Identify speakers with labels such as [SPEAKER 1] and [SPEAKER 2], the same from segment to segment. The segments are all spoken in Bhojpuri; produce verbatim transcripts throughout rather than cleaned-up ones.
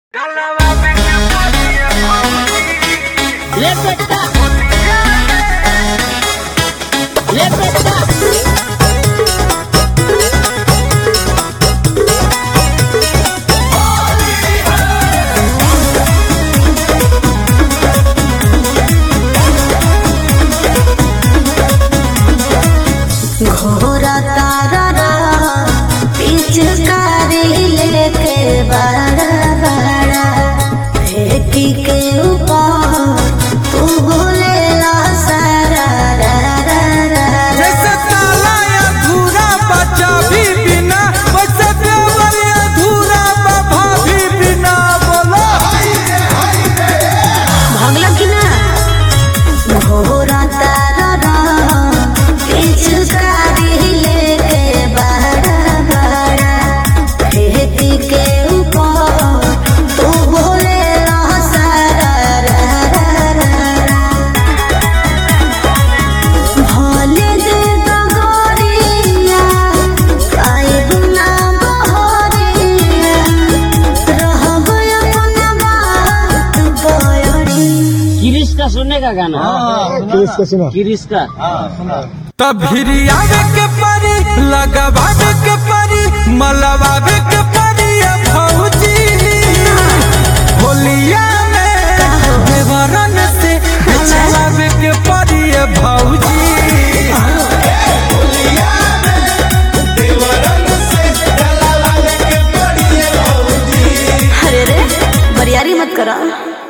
[SPEAKER 1] घोरा तारा पिचकारी लेके बड़ा बड़ा फेंकी के ऊपर तू बोलेला सारा रा रा रा
[SPEAKER 2] जैसे ताला अधूरा बचा भी बिना वैसे देवर अधूरा बाबा भी बिना बोलो
[SPEAKER 1] भागला कि ना घोरा तारा पिचकारी लेके बड़ा बड़ा फेंकी के ऊपर तू बोलेला सारा रा रा रा भले दे दगोरिया काइब ना बहरिया रहब अपना बात बयरी।
[SPEAKER 3] किरिश का सुनने का गाना
[SPEAKER 4] किरिश का सुना
[SPEAKER 3] किरिश का
[SPEAKER 2] तब भिरियावे के परी लगावे के परी मलवावे के परी अब भौजी होलिया में देवरन से मलवावे के परी अब भौजी
[SPEAKER 1] अरे रे बरियारी मत करा।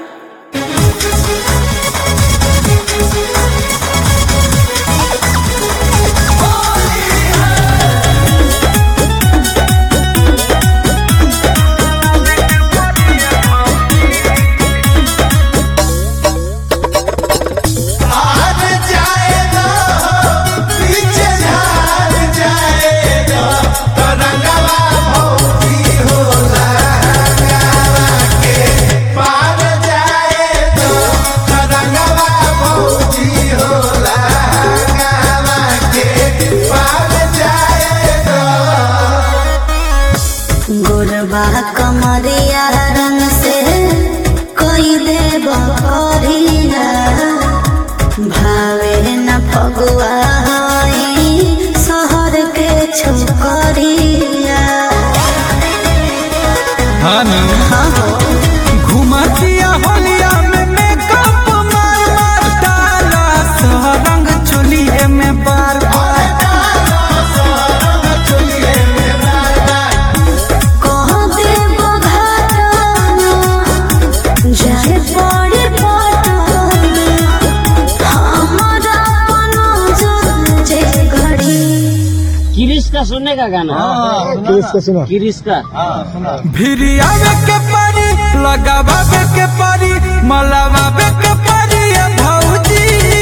[SPEAKER 1] गोरबा कमरिया रंग से कोई दे बकरिया भावे न फगुआ होई शहर के छोकरिया।
[SPEAKER 2] घुमतिया होलिया में मेकअप मार मार डाला सरंग चोलिए में बार बार
[SPEAKER 1] कह दे बघाना जाए पड़ी पटाना हमारा पनो जे घड़ी।
[SPEAKER 3] किरिश का सुनने का गाना
[SPEAKER 4] किरिश का सुना
[SPEAKER 3] किरिश का
[SPEAKER 2] भिरियावे के परी लगावे के परी मलवावे के परी अब भौजी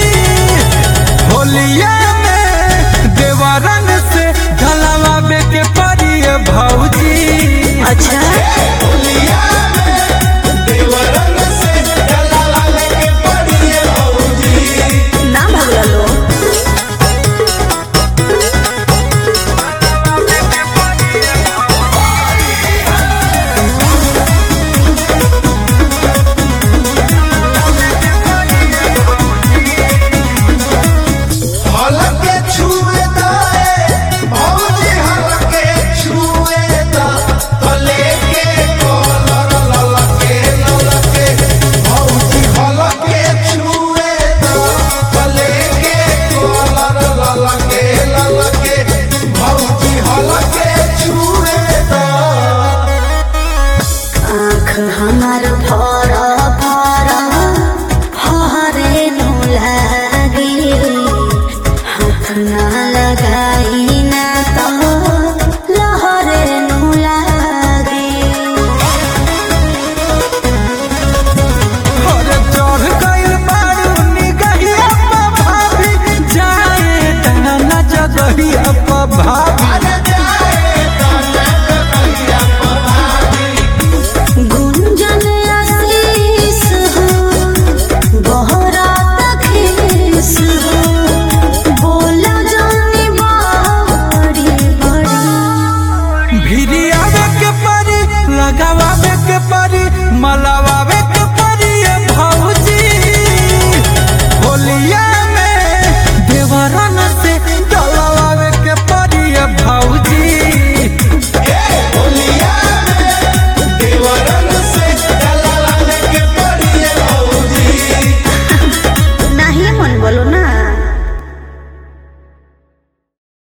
[SPEAKER 2] होलिया में देवरन से ढलवावे के परी अब भौजी
[SPEAKER 1] अच्छा